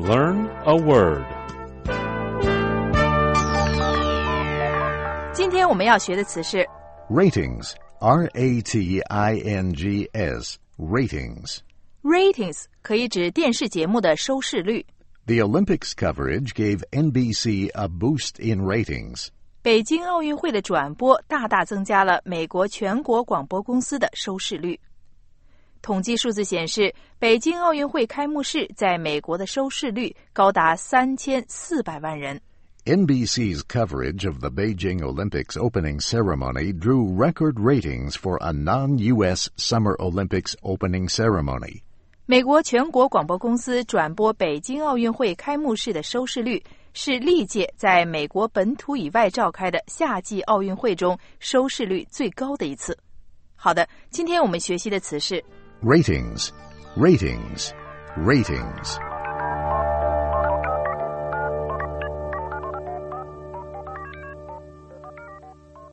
Learn a word. 今天我们要学的词是 Ratings, R-A-T-I-N-G-S, ratings. ratings 可以指电视节目的收视率。 The Olympics coverage gave NBC a boost in ratings. 北京奥运会的转播大大增加了美国全国广播公司的收视率。统计数字显示，北京奥运会开幕式在美国的收视率高达3400万人。 NBC's coverage of the Beijing Olympics opening ceremony drew record ratings for a non-U.S. Summer Olympics opening ceremony. 美国全国广播公司转播北京奥运会开幕式的收视率是历届在美国本土以外召开的夏季奥运会中收视率最高的一次。好的，今天我们学习的词是 Ratings, ratings, ratings.